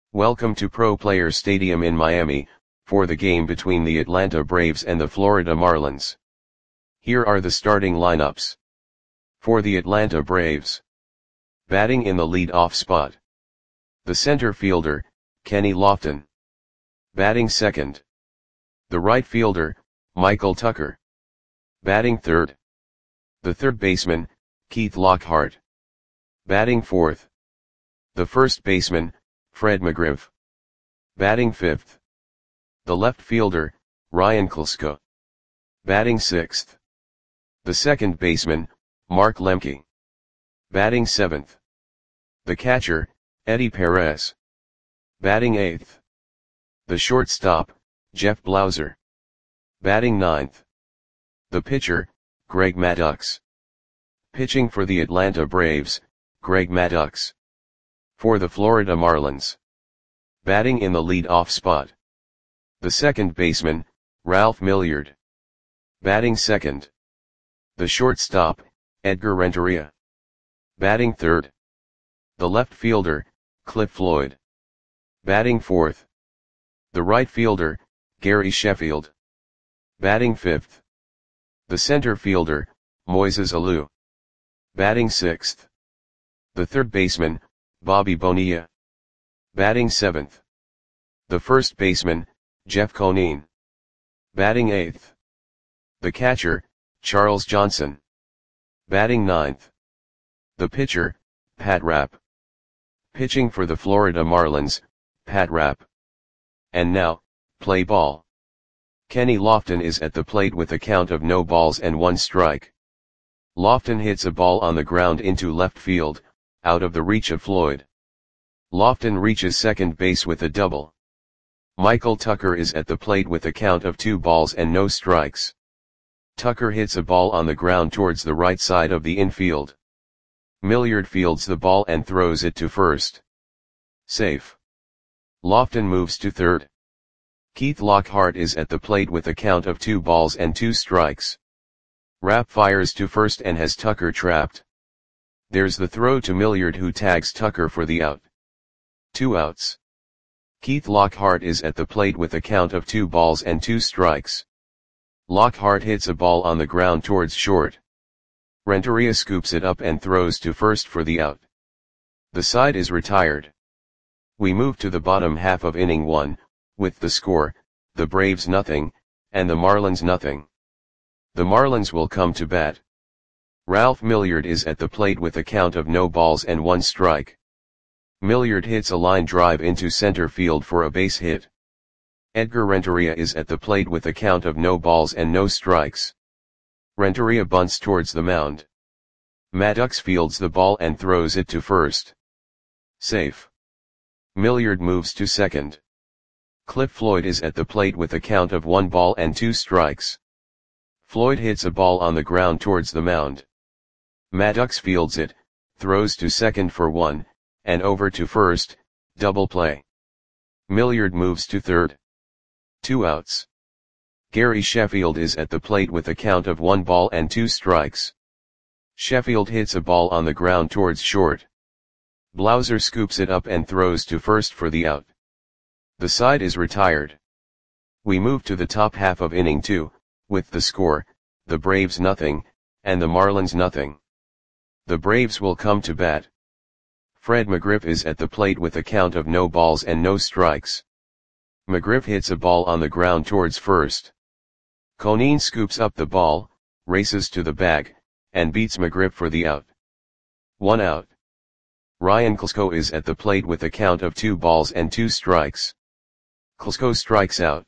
Welcome to Pro Player Stadium in Miami, for the game between the Atlanta Braves and the Florida Marlins. Here are the starting lineups. For the Atlanta Braves. Batting in the lead-off spot. The center fielder, Kenny Lofton. Batting second. The right fielder, Michael Tucker. Batting third. The third baseman, Keith Lockhart. Batting fourth. The first baseman, Fred McGriff. Batting fifth. The left fielder, Ryan Klesko. Batting sixth. The second baseman, Mark Lemke. Batting seventh. The catcher, Eddie Perez. Batting eighth. The shortstop, Jeff Blauser. Batting ninth. The pitcher, Greg Maddux. Pitching for the Atlanta Braves, Greg Maddux. For the Florida Marlins. Batting in the lead-off spot. The second baseman, Ralph Milliard. Batting second. The shortstop, Edgar Renteria. Batting third. The left fielder, Cliff Floyd. Batting fourth. The right fielder, Gary Sheffield. Batting fifth. The center fielder, Moises Alou. Batting sixth. The third baseman, Bobby Bonilla. Batting seventh. The first baseman, Jeff Conine. Batting eighth. The catcher, Charles Johnson. Batting ninth. The pitcher, Pat Rapp. Pitching for the Florida Marlins, Pat Rapp. And now, play ball. Kenny Lofton is at the plate with a count of no balls and one strike. Lofton hits a ball on the ground into left field, out of the reach of Floyd. Lofton reaches second base with a double. Michael Tucker is at the plate with a count of 2 balls and no strikes. Tucker hits a ball on the ground towards the right side of the infield. Milliard fields the ball and throws it to first. Safe. Lofton moves to third. Keith Lockhart is at the plate with a count of 2 balls and 2 strikes. Rapp fires to first and has Tucker trapped. There's the throw to Milliard, who tags Tucker for the out. 2 outs. Keith Lockhart is at the plate with a count of 2 balls and 2 strikes. Lockhart hits a ball on the ground towards short. Renteria scoops it up and throws to first for the out. The side is retired. We move to the bottom half of inning 1, with the score, the Braves nothing, and the Marlins nothing. The Marlins will come to bat. Ralph Milliard is at the plate with a count of no balls and 1 strike. Milliard hits a line drive into center field for a base hit. Edgar Renteria is at the plate with a count of no balls and no strikes. Renteria bunts towards the mound. Maddux fields the ball and throws it to first. Safe. Milliard moves to second. Cliff Floyd is at the plate with a count of 1 ball and 2 strikes. Floyd hits a ball on the ground towards the mound. Maddux fields it, throws to second for 1, and over to first, double play. Milliard moves to third. 2 outs. Gary Sheffield is at the plate with a count of 1 ball and 2 strikes. Sheffield hits a ball on the ground towards short. Blauser scoops it up and throws to first for the out. The side is retired. We move to the top half of inning 2, with the score, the Braves nothing, and the Marlins nothing. The Braves will come to bat. Fred McGriff is at the plate with a count of no balls and no strikes. McGriff hits a ball on the ground towards first. Conine scoops up the ball, races to the bag, and beats McGriff for the out. 1 out. Ryan Klesko is at the plate with a count of 2 balls and 2 strikes. Klesko strikes out.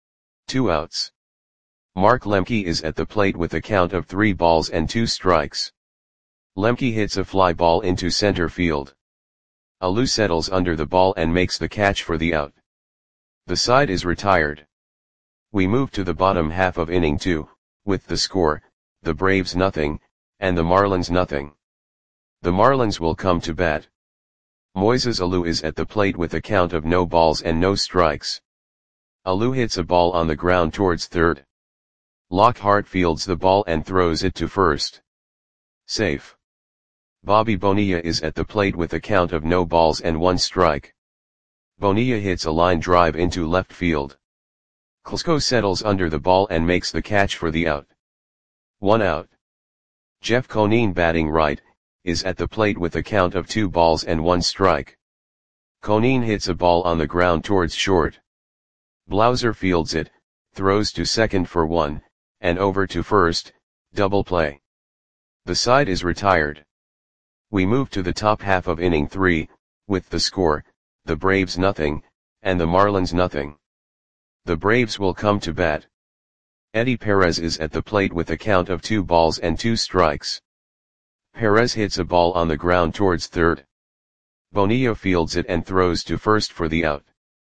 2 outs. Mark Lemke is at the plate with a count of 3 balls and 2 strikes. Lemke hits a fly ball into center field. Alou settles under the ball and makes the catch for the out. The side is retired. We move to the bottom half of inning 2, with the score, the Braves nothing, and the Marlins nothing. The Marlins will come to bat. Moises Alou is at the plate with a count of no balls and no strikes. Alou hits a ball on the ground towards third. Lockhart fields the ball and throws it to first. Safe. Bobby Bonilla is at the plate with a count of no balls and 1 strike. Bonilla hits a line drive into left field. Klesko settles under the ball and makes the catch for the out. 1 out. Jeff Conine, batting right, is at the plate with a count of 2 balls and 1 strike. Conine hits a ball on the ground towards short. Blauser fields it, throws to second for 1, and over to first, double play. The side is retired. We move to the top half of inning 3, with the score, the Braves nothing, and the Marlins nothing. The Braves will come to bat. Eddie Perez is at the plate with a count of 2 balls and 2 strikes. Perez hits a ball on the ground towards third. Bonilla fields it and throws to first for the out.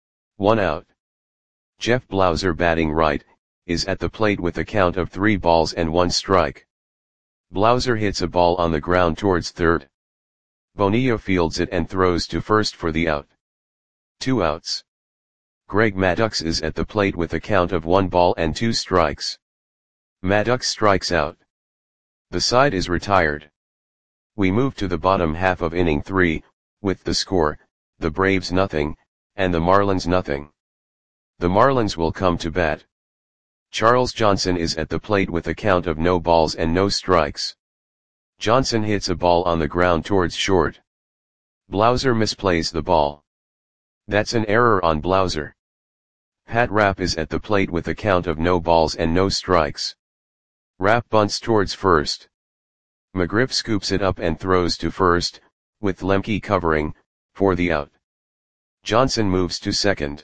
1 out. Jeff Blauser, batting right, is at the plate with a count of 3 balls and 1 strike. Blauser hits a ball on the ground towards third. Bonilla fields it and throws to first for the out. 2 outs. Greg Maddux is at the plate with a count of 1 ball and 2 strikes. Maddux strikes out. The side is retired. We move to the bottom half of inning 3, with the score, the Braves nothing, and the Marlins nothing. The Marlins will come to bat. Charles Johnson is at the plate with a count of no balls and no strikes. Johnson hits a ball on the ground towards short. Blauser misplays the ball. That's an error on Blauser. Pat Rapp is at the plate with a count of no balls and no strikes. Rapp bunts towards first. McGriff scoops it up and throws to first, with Lemke covering, for the out. Johnson moves to second.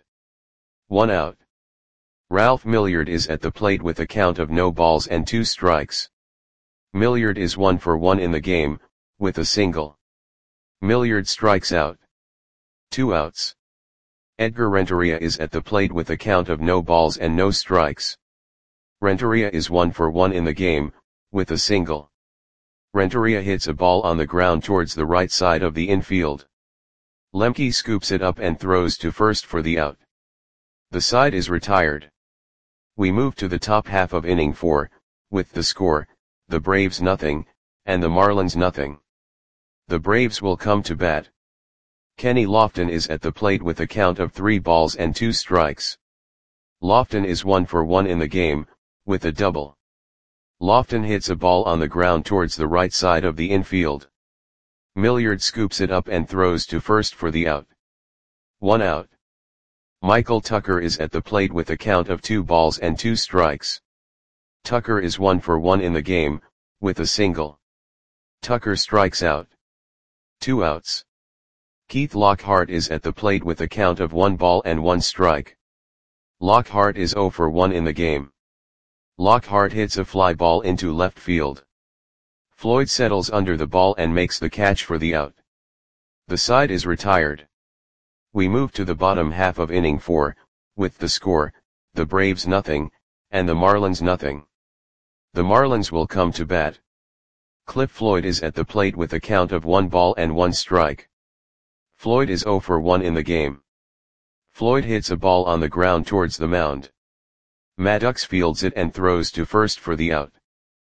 1 out. Ralph Milliard is at the plate with a count of no balls and 2 strikes. Milliard is 1 for 1 in the game, with a single. Milliard strikes out. 2 outs. Edgar Renteria is at the plate with a count of no balls and no strikes. Renteria is 1 for 1 in the game, with a single. Renteria hits a ball on the ground towards the right side of the infield. Lemke scoops it up and throws to first for the out. The side is retired. We move to the top half of inning 4, with the score, the Braves nothing, and the Marlins nothing. The Braves will come to bat. Kenny Lofton is at the plate with a count of 3 balls and 2 strikes. Lofton is 1 for 1 in the game, with a double. Lofton hits a ball on the ground towards the right side of the infield. Milliard scoops it up and throws to first for the out. 1 out. Michael Tucker is at the plate with a count of 2 balls and 2 strikes. Tucker is 1 for 1 in the game, with a single. Tucker strikes out. 2 outs. Keith Lockhart is at the plate with a count of 1 ball and 1 strike. Lockhart is 0 for 1 in the game. Lockhart hits a fly ball into left field. Floyd settles under the ball and makes the catch for the out. The side is retired. We move to the bottom half of inning 4, with the score, the Braves nothing, and the Marlins nothing. The Marlins will come to bat. Cliff Floyd is at the plate with a count of 1 ball and 1 strike. Floyd is 0 for 1 in the game. Floyd hits a ball on the ground towards the mound. Maddux fields it and throws to first for the out.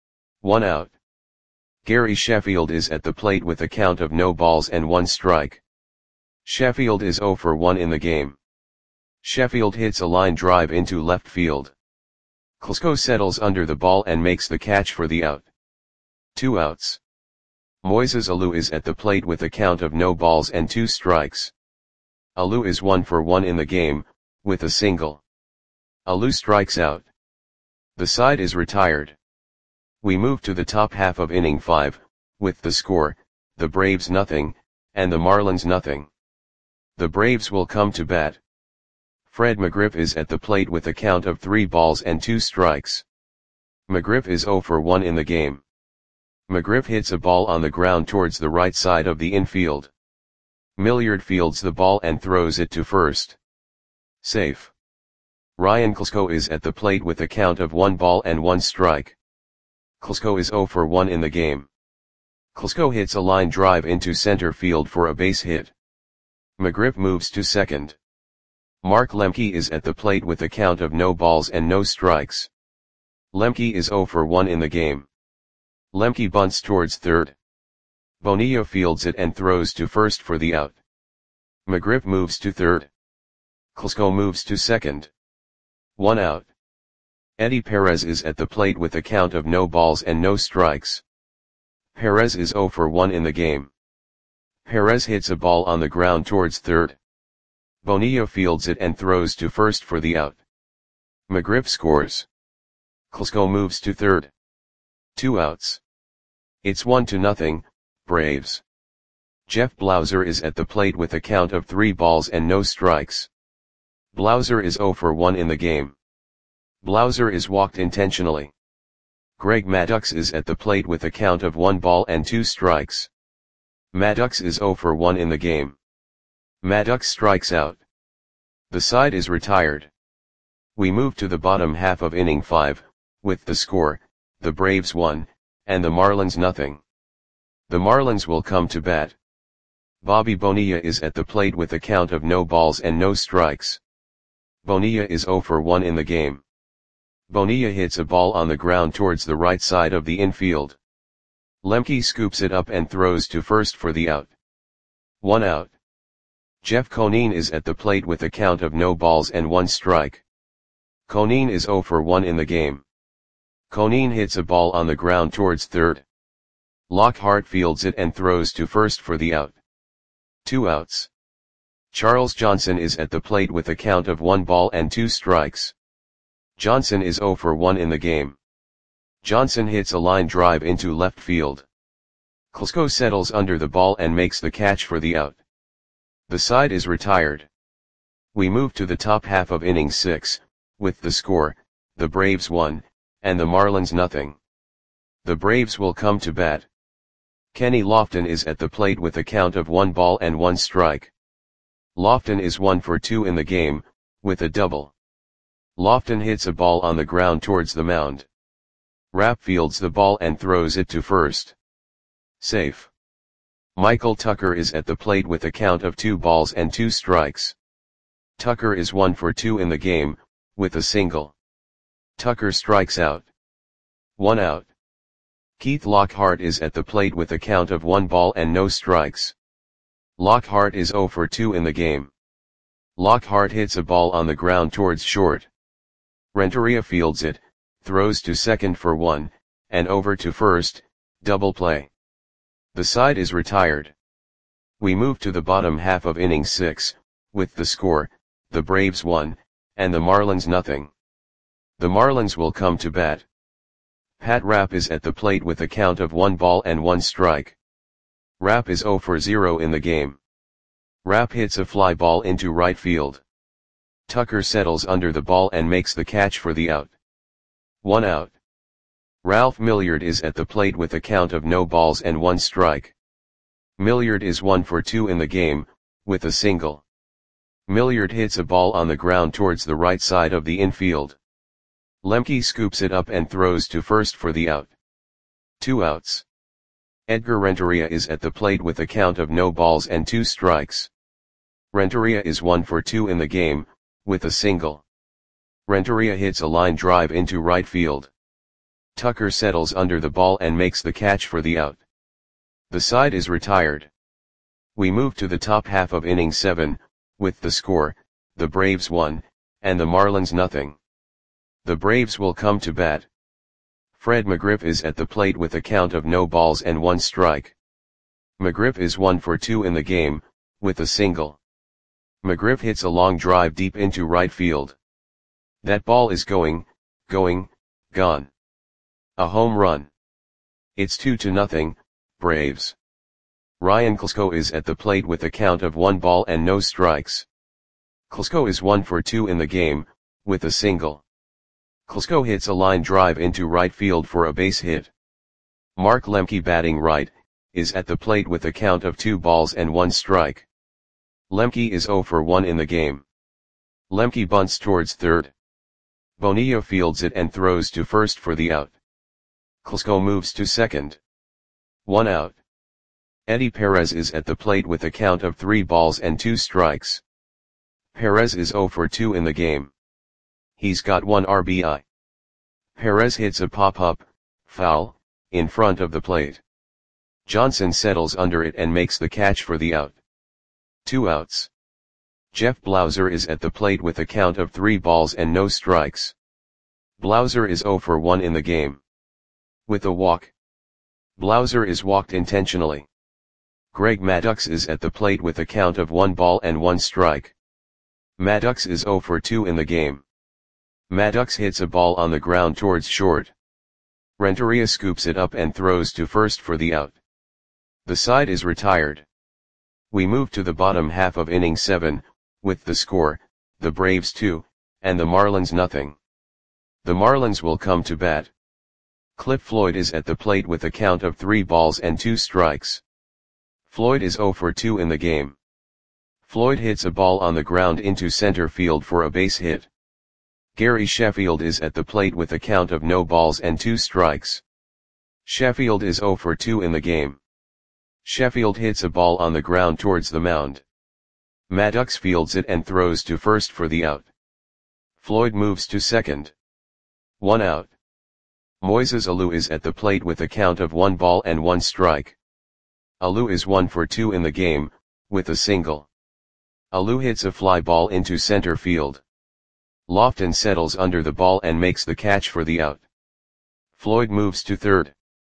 1 out. Gary Sheffield is at the plate with a count of no balls and 1 strike. Sheffield is 0 for 1 in the game. Sheffield hits a line drive into left field. Klesko settles under the ball and makes the catch for the out. 2 outs. Moises Alou is at the plate with a count of no balls and 2 strikes. Alou is 1 for 1 in the game, with a single. Alou strikes out. The side is retired. We move to the top half of inning 5, with the score, the Braves nothing, and the Marlins nothing. The Braves will come to bat. Fred McGriff is at the plate with a count of 3 balls and 2 strikes. McGriff is 0 for 1 in the game. McGriff hits a ball on the ground towards the right side of the infield. Milliard fields the ball and throws it to first. Safe. Ryan Klesko is at the plate with a count of 1 ball and 1 strike. Klesko is 0 for 1 in the game. Klesko hits a line drive into center field for a base hit. McGriff moves to second. Mark Lemke is at the plate with a count of no balls and no strikes. Lemke is 0 for 1 in the game. Lemke bunts towards third. Bonilla fields it and throws to first for the out. McGriff moves to third. Klesko moves to second. 1 out. Eddie Perez is at the plate with a count of no balls and no strikes. Perez is 0 for 1 in the game. Perez hits a ball on the ground towards third. Bonilla fields it and throws to first for the out. McGriff scores. Klesko moves to third. 2 outs. It's 1-0, Braves. Jeff Blauser is at the plate with a count of 3 balls and no strikes. Blauser is 0 for 1 in the game. Blauser is walked intentionally. Greg Maddux is at the plate with a count of 1 ball and 2 strikes. Maddux is 0 for 1 in the game. Maddux strikes out. The side is retired. We move to the bottom half of inning 5, with the score, the Braves 1, and the Marlins 0. The Marlins will come to bat. Bobby Bonilla is at the plate with a count of no balls and no strikes. Bonilla is 0 for 1 in the game. Bonilla hits a ball on the ground towards the right side of the infield. Lemke scoops it up and throws to first for the out. 1 out. Jeff Conine is at the plate with a count of no balls and 1 strike. Conine is 0 for 1 in the game. Conine hits a ball on the ground towards third. Lockhart fields it and throws to first for the out. 2 outs. Charles Johnson is at the plate with a count of 1 ball and 2 strikes. Johnson is 0 for 1 in the game. Johnson hits a line drive into left field. Klesko settles under the ball and makes the catch for the out. The side is retired. We move to the top half of inning 6, with the score, the Braves 1, and the Marlins 0. The Braves will come to bat. Kenny Lofton is at the plate with a count of 1 ball and 1 strike. Lofton is 1 for 2 in the game, with a double. Lofton hits a ball on the ground towards the mound. Rapp fields the ball and throws it to first. Safe. Michael Tucker is at the plate with a count of 2 balls and 2 strikes. Tucker is 1 for 2 in the game, with a single. Tucker strikes out. 1 out. Keith Lockhart is at the plate with a count of 1 ball and no strikes. Lockhart is 0 for 2 in the game. Lockhart hits a ball on the ground towards short. Renteria fields it, throws to second for 1, and over to first, double play. The side is retired. We move to the bottom half of inning 6, with the score, the Braves 1, and the Marlins 0. The Marlins will come to bat. Pat Rapp is at the plate with a count of 1 ball and 1 strike. Rapp is 0 for 0 in the game. Rapp hits a fly ball into right field. Tucker settles under the ball and makes the catch for the out. 1 out. Ralph Milliard is at the plate with a count of no balls and 1 strike. Milliard is 1 for 2 in the game, with a single. Milliard hits a ball on the ground towards the right side of the infield. Lemke scoops it up and throws to first for the out. 2 outs. Edgar Renteria is at the plate with a count of no balls and 2 strikes. Renteria is 1 for 2 in the game, with a single. Renteria hits a line drive into right field. Tucker settles under the ball and makes the catch for the out. The side is retired. We move to the top half of inning 7, with the score, the Braves 1, and the Marlins 0. The Braves will come to bat. Fred McGriff is at the plate with a count of no balls and 1 strike. McGriff is 1 for 2 in the game, with a single. McGriff hits a long drive deep into right field. That ball is gone. A home run. It's 2-0, Braves. Ryan Klesko is at the plate with a count of 1 ball and no strikes. Klesko is 1 for 2 in the game, with a single. Klesko hits a line drive into right field for a base hit. Mark Lemke, batting right, is at the plate with a count of 2 balls and 1 strike. Lemke is 0 for 1 in the game. Lemke bunts towards third. Bonilla fields it and throws to first for the out. Klesko moves to second. 1 out. Eddie Perez is at the plate with a count of 3 balls and 2 strikes. Perez is 0 for 2 in the game. He's got 1 RBI. Perez hits a pop-up, foul, in front of the plate. Johnson settles under it and makes the catch for the out. 2 outs. Jeff Blauser is at the plate with a count of 3 balls and no strikes. Blauser is 0 for 1 in the game. With a walk. Blauser is walked intentionally. Greg Maddux is at the plate with a count of 1 ball and 1 strike. Maddux is 0 for 2 in the game. Maddux hits a ball on the ground towards short. Renteria scoops it up and throws to first for the out. The side is retired. We move to the bottom half of inning 7, with the score, the Braves 2, and the Marlins nothing. The Marlins will come to bat. Cliff Floyd is at the plate with a count of 3 balls and 2 strikes. Floyd is 0 for 2 in the game. Floyd hits a ball on the ground into center field for a base hit. Gary Sheffield is at the plate with a count of no balls and 2 strikes. Sheffield is 0 for 2 in the game. Sheffield hits a ball on the ground towards the mound. Maddux fields it and throws to first for the out. Floyd moves to second. 1 out. Moises Alou is at the plate with a count of 1 ball and 1 strike. Alou is 1 for 2 in the game, with a single. Alou hits a fly ball into center field. Lofton settles under the ball and makes the catch for the out. Floyd moves to third.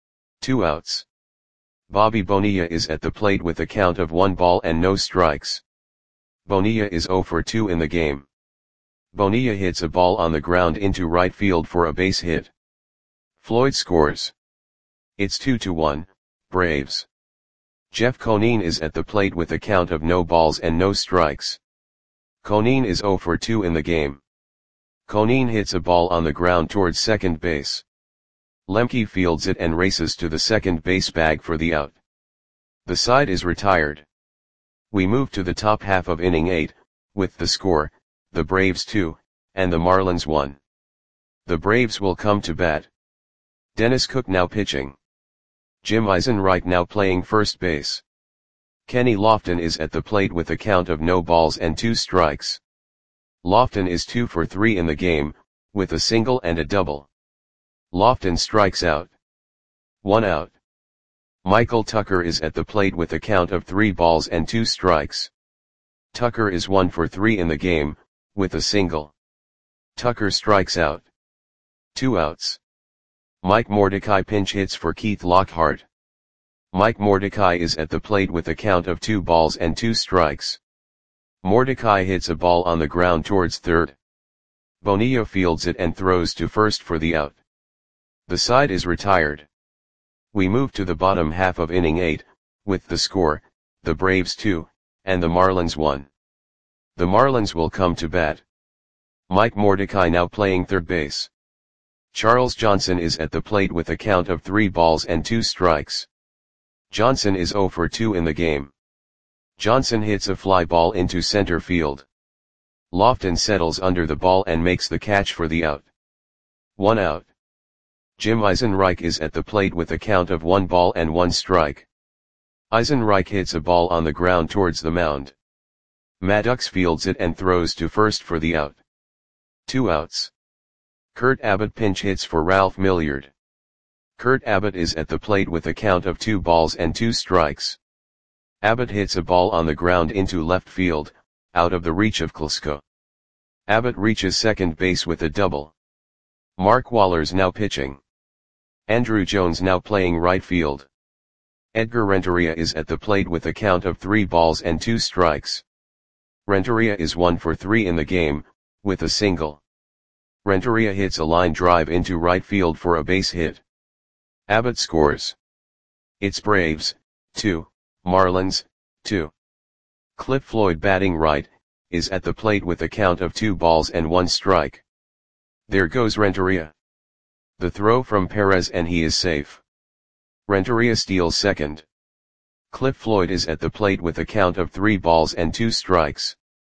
2 outs. Bobby Bonilla is at the plate with a count of 1 ball and no strikes. Bonilla is 0 for 2 in the game. Bonilla hits a ball on the ground into right field for a base hit. Floyd scores. It's 2-1, Braves. Jeff Conine is at the plate with a count of no balls and no strikes. Conine is 0 for 2 in the game. Conine hits a ball on the ground towards second base. Lemke fields it and races to the second base bag for the out. The side is retired. We move to the top half of inning 8, with the score, the Braves 2, and the Marlins 1. The Braves will come to bat. Dennis Cook now pitching. Jim Eisenreich now playing first base. Kenny Lofton is at the plate with a count of no balls and 2 strikes. Lofton is 2 for 3 in the game, with a single and a double. Lofton strikes out. 1 out. Michael Tucker is at the plate with a count of 3 balls and 2 strikes. Tucker is 1 for 3 in the game, with a single. Tucker strikes out. 2 outs. Mike Mordecai pinch hits for Keith Lockhart. Mike Mordecai is at the plate with a count of 2 balls and 2 strikes. Mordecai hits a ball on the ground towards third. Bonilla fields it and throws to first for the out. The side is retired. We move to the bottom half of inning 8, with the score, the Braves 2, and the Marlins 1. The Marlins will come to bat. Mike Mordecai now playing third base. Charles Johnson is at the plate with a count of 3 balls and 2 strikes. Johnson is 0 for 2 in the game. Johnson hits a fly ball into center field. Lofton settles under the ball and makes the catch for the out. 1 out. Jim Eisenreich is at the plate with a count of 1 ball and 1 strike. Eisenreich hits a ball on the ground towards the mound. Maddux fields it and throws to first for the out. 2 outs. Kurt Abbott pinch hits for Ralph Milliard. Kurt Abbott is at the plate with a count of 2 balls and 2 strikes. Abbott hits a ball on the ground into left field, out of the reach of Kluska. Abbott reaches second base with a double. Mark Waller's now pitching. Andrew Jones now playing right field. Edgar Renteria is at the plate with a count of 3 balls and 2 strikes. Renteria is 1 for 3 in the game, with a single. Renteria hits a line drive into right field for a base hit. Abbott scores. It's Braves, 2, Marlins, 2. Cliff Floyd batting right, is at the plate with a count of 2 balls and 1 strike. There goes Renteria. The throw from Perez and he is safe. Renteria steals second. Cliff Floyd is at the plate with a count of 3 balls and 2 strikes.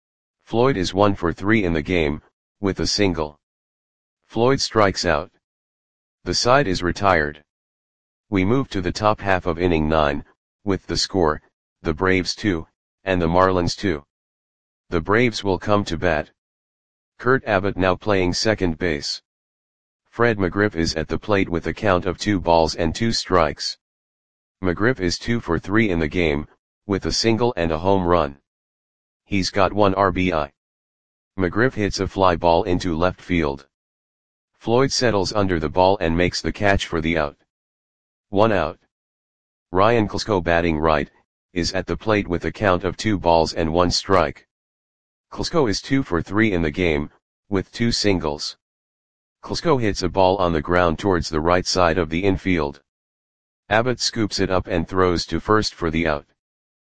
Floyd is 1 for 3 in the game, with a single. Floyd strikes out. The side is retired. We move to the top half of inning 9, with the score, the Braves 2, and the Marlins 2. The Braves will come to bat. Kurt Abbott now playing second base. Fred McGriff is at the plate with a count of 2 balls and 2 strikes. McGriff is 2 for 3 in the game, with a single and a home run. He's got 1 RBI. McGriff hits a fly ball into left field. Floyd settles under the ball and makes the catch for the out. 1 out. Ryan Klesko, batting right, is at the plate with a count of 2 balls and 1 strike. Klesko is 2 for 3 in the game, with 2 singles. Klesko hits a ball on the ground towards the right side of the infield. Abbott scoops it up and throws to first for the out.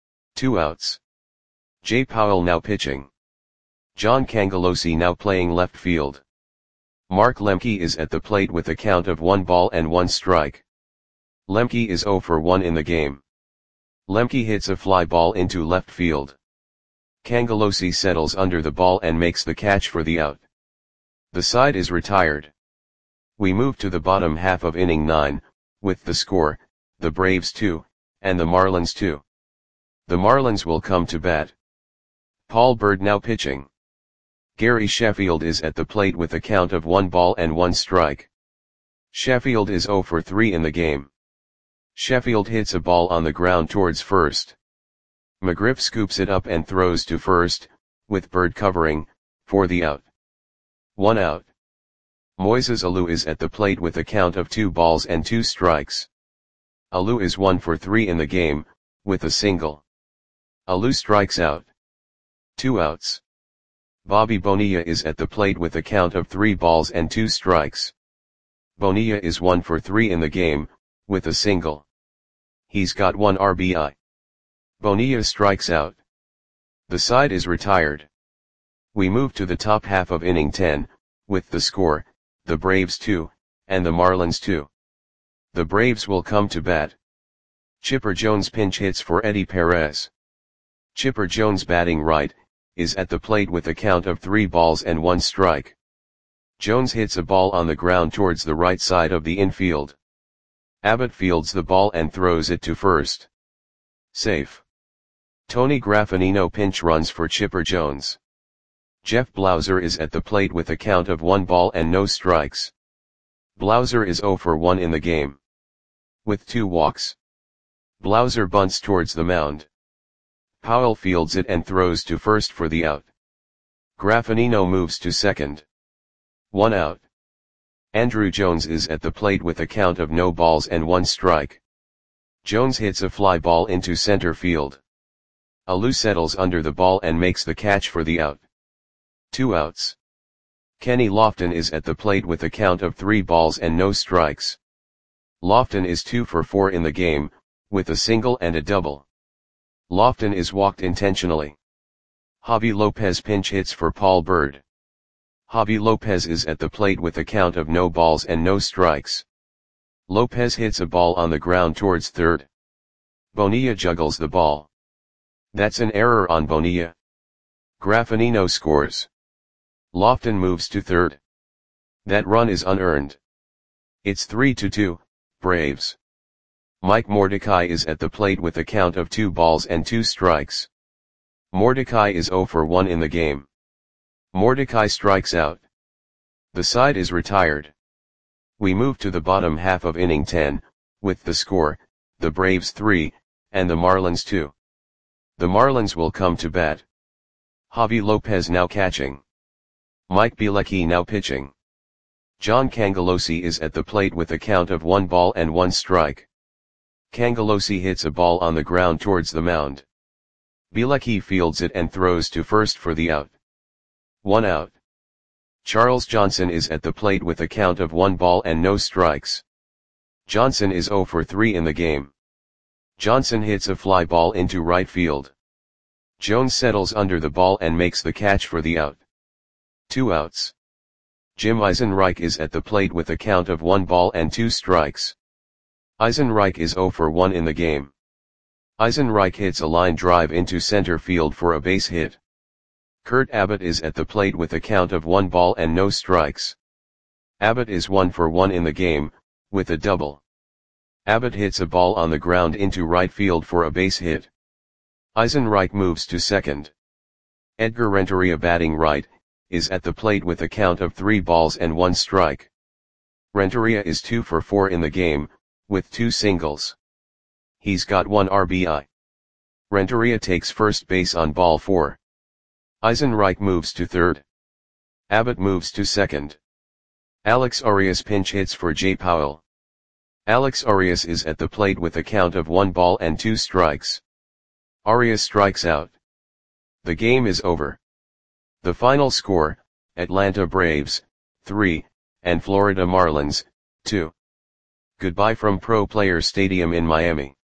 2 outs. Jay Powell now pitching. John Cangelosi now playing left field. Mark Lemke is at the plate with a count of 1 ball and 1 strike. Lemke is 0 for 1 in the game. Lemke hits a fly ball into left field. Cangelosi settles under the ball and makes the catch for the out. The side is retired. We move to the bottom half of inning 9, with the score, the Braves 2, and the Marlins 2. The Marlins will come to bat. Paul Byrd now pitching. Gary Sheffield is at the plate with a count of 1 ball and 1 strike. Sheffield is 0 for 3 in the game. Sheffield hits a ball on the ground towards first. McGriff scoops it up and throws to first, with Byrd covering, for the out. 1 out. Moises Alou is at the plate with a count of 2 balls and 2 strikes. Alou is 1 for 3 in the game, with a single. Alou strikes out. 2 outs. Bobby Bonilla is at the plate with a count of 3 balls and 2 strikes. Bonilla is 1 for 3 in the game, with a single. He's got 1 RBI. Bonilla strikes out. The side is retired. We move to the top half of inning 10, with the score, the Braves 2, and the Marlins 2. The Braves will come to bat. Chipper Jones pinch hits for Eddie Perez. Chipper Jones, batting right, is at the plate with a count of 3 balls and 1 strike. Jones hits a ball on the ground towards the right side of the infield. Abbott fields the ball and throws it to first. Safe. Tony Graffanino pinch runs for Chipper Jones. Jeff Blauser is at the plate with a count of 1 ball and no strikes. Blauser is 0 for 1 in the game. With 2 walks. Blauser bunts towards the mound. Powell fields it and throws to first for the out. Graffanino moves to second. 1 out. Andruw Jones is at the plate with a count of no balls and 1 strike. Jones hits a fly ball into center field. Alou settles under the ball and makes the catch for the out. 2 outs. Kenny Lofton is at the plate with a count of 3 balls and no strikes. Lofton is 2 for 4 in the game, with a single and a double. Lofton is walked intentionally. Javi Lopez pinch hits for Paul Byrd. Javi Lopez is at the plate with a count of no balls and no strikes. Lopez hits a ball on the ground towards third. Bonilla juggles the ball. That's an error on Bonilla. Graffanino scores. Lofton moves to third. That run is unearned. It's 3-2, Braves. Mike Mordecai is at the plate with a count of 2 balls and 2 strikes. Mordecai is 0 for 1 in the game. Mordecai strikes out. The side is retired. We move to the bottom half of inning 10, with the score, the Braves 3, and the Marlins 2. The Marlins will come to bat. Javi Lopez now catching. Mike Bielecki now pitching. John Cangelosi is at the plate with a count of 1 ball and 1 strike. Cangelosi hits a ball on the ground towards the mound. Bielecki fields it and throws to first for the out. 1 out. Charles Johnson is at the plate with a count of 1 ball and no strikes. Johnson is 0 for 3 in the game. Johnson hits a fly ball into right field. Jones settles under the ball and makes the catch for the out. 2 outs. Jim Eisenreich is at the plate with a count of 1 ball and 2 strikes. Eisenreich is 0 for 1 in the game. Eisenreich hits a line drive into center field for a base hit. Kurt Abbott is at the plate with a count of 1 ball and no strikes. Abbott is 1 for 1 in the game, with a double. Abbott hits a ball on the ground into right field for a base hit. Eisenreich moves to second. Edgar Renteria, batting right, is at the plate with a count of 3 balls and 1 strike. Renteria is 2 for 4 in the game, with 2 singles. He's got 1 RBI. Renteria takes first base on ball 4. Eisenreich moves to third. Abbott moves to second. Alex Arias pinch hits for Jay Powell. Alex Arias is at the plate with a count of 1 ball and 2 strikes. Arias strikes out. The game is over. The final score, Atlanta Braves, 3, and Florida Marlins, 2. Goodbye from Pro Players Stadium in Miami.